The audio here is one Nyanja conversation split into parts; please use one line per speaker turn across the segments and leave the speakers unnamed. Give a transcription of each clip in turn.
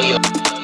you.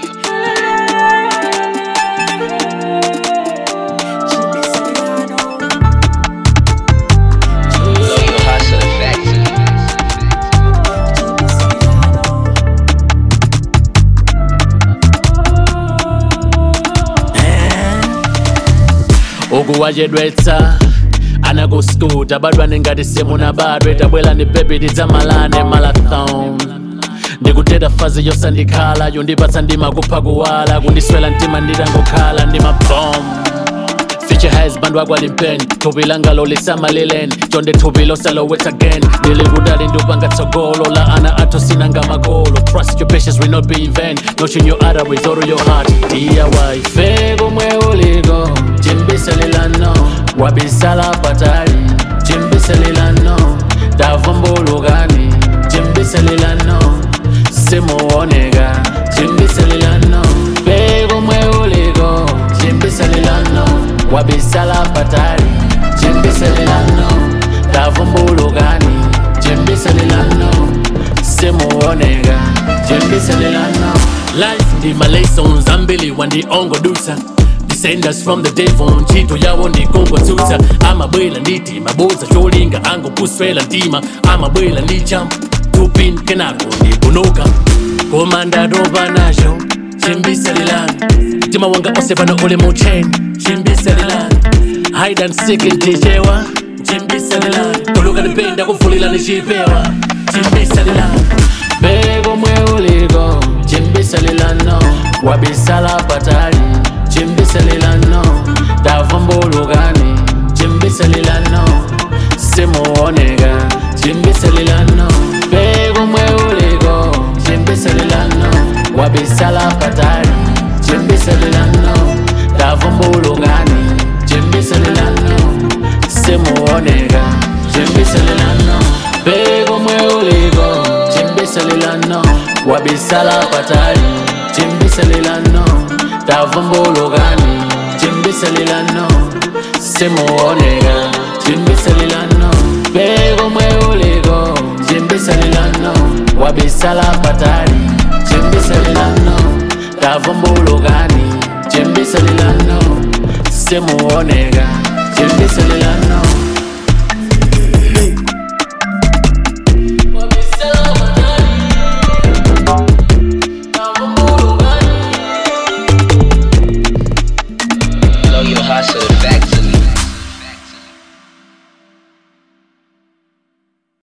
Okuwajedwetsa anakuskuta badwane ngati simuna badwe tabwela ni baby tidzamalane marathon ndikuteta fazi yosandikhala yondipatsa ndima kupha kuwala kundiswela mtima nditangokhala ndi mabom Future has bandwa kwalimpeni thupi langa lolisamalileni chonde thupi losalowet again ndilikudali ndupanga tsogolo la ana athu sinanga magolo trust your patience will not be in vain notion your other with all your heart DIY fego mwe uligo chimbisalilano wabisala patali chimbisalilano davumbulugani chimbisalilano simuonega chimbisalilano fego mwe uligo chimbisalilano wabisala patali chimbisalilano davumbulugani chimbisalilano simuonega chimbisalilano life ndi malesons ambili wandiongodusa descendants from the devil ntchito yawo ndikungotsutsa amabwela nditi maboza cholinga angopuswela mtima amabwela ndi jump tupin kenako ndibunuka koma ndatopa nacho chimbisalilano mtima wanga onse pano uli mucheni chimbisalilano hide and seek ntichewa chimbisalilano tuluka ndipenda kufulila ndichipewa chimbisalilano bego mwe uligo chimbisalilano wabisala patali chimbisalilano davumbulugani chimbisalilano simuonega chimbisalilano bego mwe uligo chimbisalilano wabisala patali chimbisalilano davumbulugani chimbisalilano simuonega chimbisalilano bego mwe uligo chimbisalilano wabisala patali chimbisalilano davumbulugani chimbisalilano simuonega chimbisalilano bego mwe uligo chimbisalilano wabisala patali chimbisalilano davumbulugani chimbisalilano simuonega chimbisalilano